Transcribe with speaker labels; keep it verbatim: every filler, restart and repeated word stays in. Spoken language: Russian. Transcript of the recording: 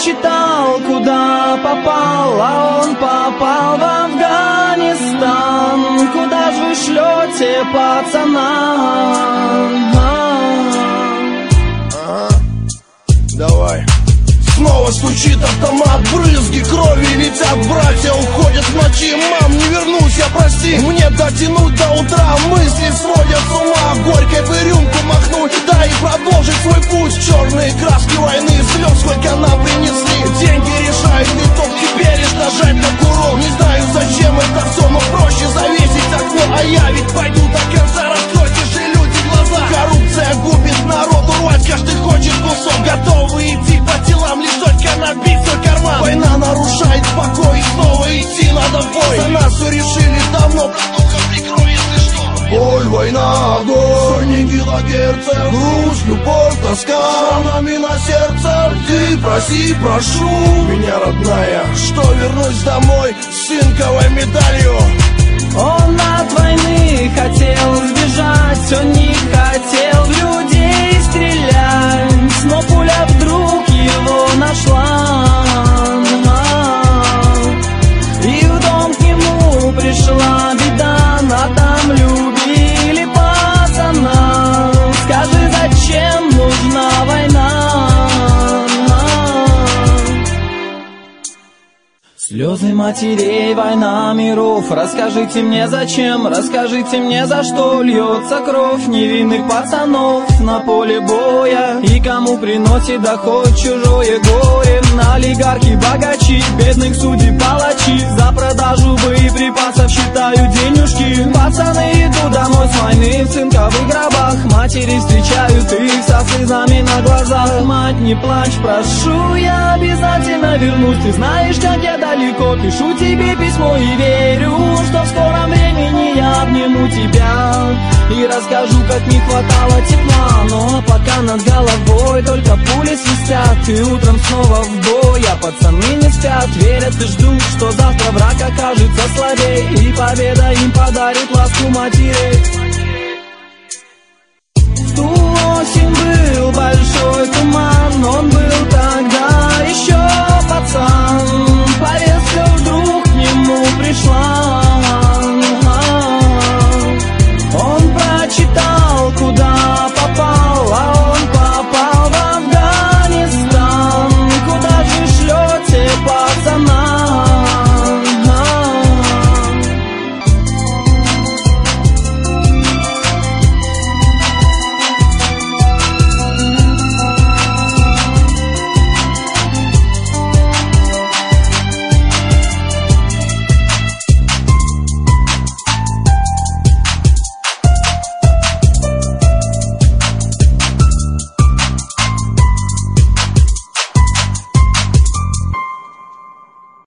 Speaker 1: прочитал, куда попал, а он попал в Афганистан. Куда ж вы шлете пацана?
Speaker 2: Ага. Давай. Снова стучит автомат, брызги крови летят, братья уходят в ночи. Мам, не вернусь я, прости, мне дотянуть до утра, мысли сводят с ума. Горькой бы рюмку махнуть, да и продолжить свой путь. Черные краски войны, слез сколько нам принесли. Деньги решают не только тебе лишь нажать на курок. Не знаю зачем это все, но проще завесить окно. А я ведь пойду до конца, раскройте же люди глаза. Коррупция губит народ, урвать каждый хочет кусок. Готовы идти по телам, лишь только набить свой карман. Война нарушает покой, и снова идти надо в бой. За нас все решили давно, плохо прикрой, если что. Боль, война, огонь, сотни килогерцев, грусть, любовь, тоска, шрамами на сердце. Ты проси, прошу меня, родная, что вернусь домой с цинковой медалью.
Speaker 1: Он от войны хотел сбежать, он не хотел в людей стрелять, но пуля вдруг его нашла, и в дом к нему пришла беда, а там любили пацана. Скажи, зачем нужна война? Слезы матерей, война миров. Расскажите мне зачем, расскажите мне за что льется кровь невинных пацанов на поле боя. И кому приносит доход чужое горе? Олигархи, богачи, бедных судей, палачи. За продажу боеприпасов считают денежки. Пацаны идут домой с войны в цинковых гробах. Матери встречают их со слезами на глазах. Мать, не плачь, прошу, я обязательно вернусь. Ты знаешь, как я далеко. Пишу тебе письмо и верю, что в скором времени я обниму тебя и расскажу, как не хватало тепла. Но пока над головой только пули свистят, и утром снова в бой, а пацаны не спят, верят и ждут, что завтра враг окажется слабей, и победа им подарит ласку матерей.